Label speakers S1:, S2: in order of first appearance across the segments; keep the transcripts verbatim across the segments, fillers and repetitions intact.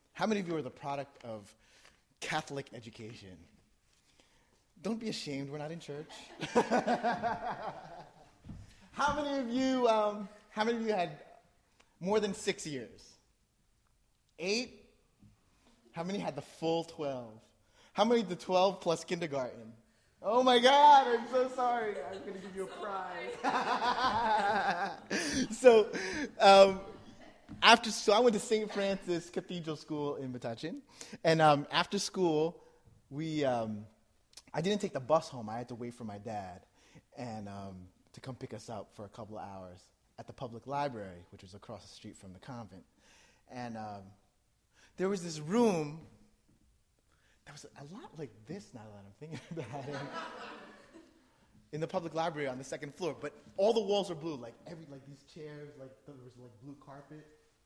S1: How many of you are the product of Catholic education? Don't be ashamed, we're not in church. How many of you, um, how many of you had more than six years? Eight? How many had the full twelve? How many the twelve plus kindergarten? Oh my God, I'm so sorry. I'm going to give you a prize. so, um, after so I went to Saint Francis Cathedral School in Metuchen, and um, after school, we um, I didn't take the bus home. I had to wait for my dad, and um, to come pick us up for a couple of hours at the public library, which was across the street from the convent, and um, there was this room that was a lot like this. Now that I'm thinking about it. In the public library on the second floor, but all the walls were blue, like every, like these chairs, like there was like blue carpet.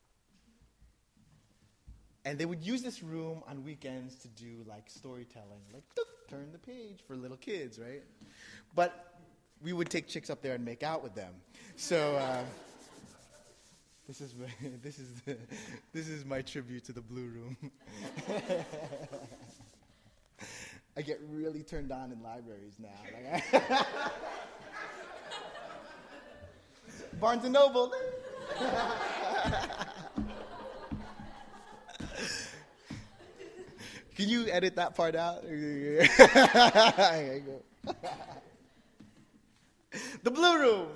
S1: And they would use this room on weekends to do like storytelling, like turn the page for little kids, right? But we would take chicks up there and make out with them. So uh, this is my, this is the, this is my tribute to the blue room. I get really turned on in libraries now. Like I Barnes and Noble. Can you edit that part out? The blue room.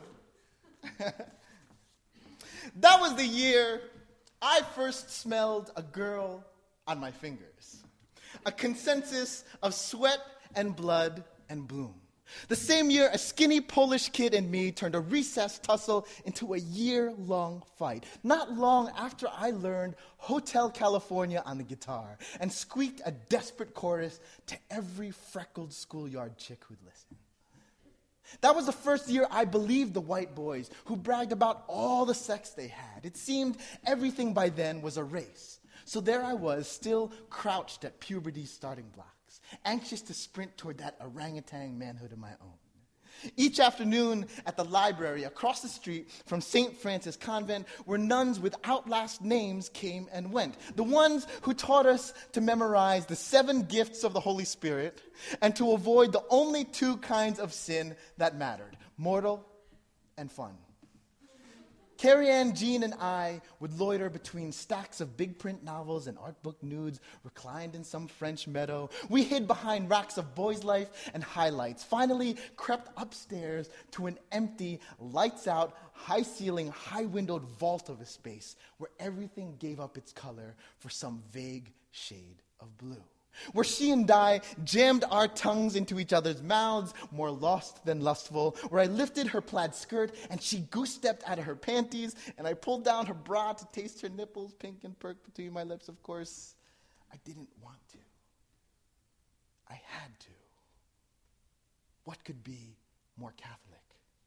S1: That was the year I first smelled a girl on my fingers. A consensus of sweat and blood and bloom. The same year, a skinny Polish kid and me turned a recess tussle into a year-long fight. Not long after I learned Hotel California on the guitar and squeaked a desperate chorus to every freckled schoolyard chick who'd listen. That was the first year I believed the white boys who bragged about all the sex they had. It seemed everything by then was a race. So there I was, still crouched at puberty's starting blocks, anxious to sprint toward that orangutan manhood of my own. Each afternoon at the library across the street from Saint Francis Convent, where nuns without last names came and went, the ones who taught us to memorize the seven gifts of the Holy Spirit and to avoid the only two kinds of sin that mattered, mortal and fun. Carrie Ann, Jean, and I would loiter between stacks of big print novels and art book nudes reclined in some French meadow. We hid behind racks of Boys Life and highlights, finally crept upstairs to an empty, lights-out, high-ceiling, high-windowed vault of a space where everything gave up its color for some vague shade of blue. Where she and I jammed our tongues into each other's mouths, more lost than lustful, where I lifted her plaid skirt and she goose-stepped out of her panties, and I pulled down her bra to taste her nipples, pink and perked between my lips, of course. I didn't want to. I had to. What could be more Catholic?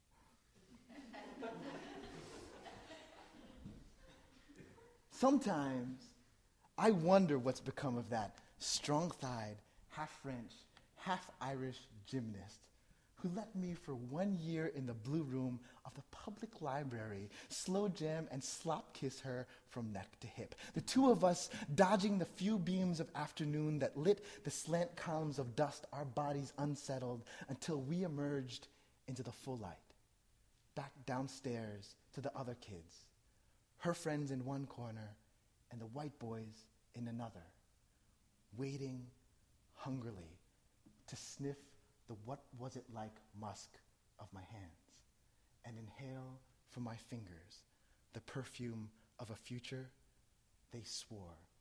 S1: Sometimes I wonder what's become of that strong-thighed, half-French, half-Irish gymnast who let me for one year in the blue room of the public library slow jam and slop kiss her from neck to hip. The two of us dodging the few beams of afternoon that lit the slant columns of dust, our bodies unsettled until we emerged into the full light, back downstairs to the other kids, her friends in one corner and the white boys in another, waiting hungrily to sniff the what was it like musk of my hands and inhale from my fingers the perfume of a future they swore